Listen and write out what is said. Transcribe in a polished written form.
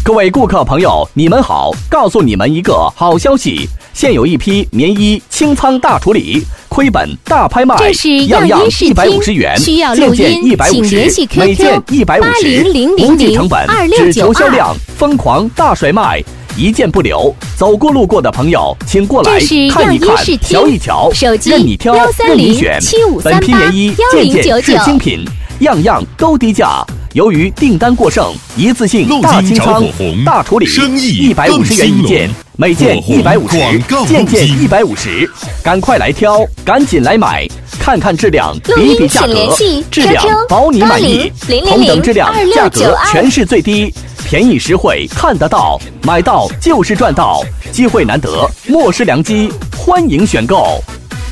各位顾客朋友，你们好！告诉你们一个好消息，现有一批棉衣清仓大处理，亏本大拍卖， 这是样样样衣视听 150元， 需要录件音请联系 150，每件 QQ 150，不计成本，只求销量，疯狂大甩卖，一件不留。走过路过的朋友，请过来看一看，瞧一瞧，任你挑，任你选。本批棉衣件件是精品，样样都低价。由于订单过剩，一次性大清仓、大处理，150元一件，每件150，件件150，赶快来挑，赶紧来买，看看质量，比比价格，质量保你满意，同等质量，价格全市最低，便宜实惠，看得到，买到就是赚到，机会难得，莫失良机，欢迎选购。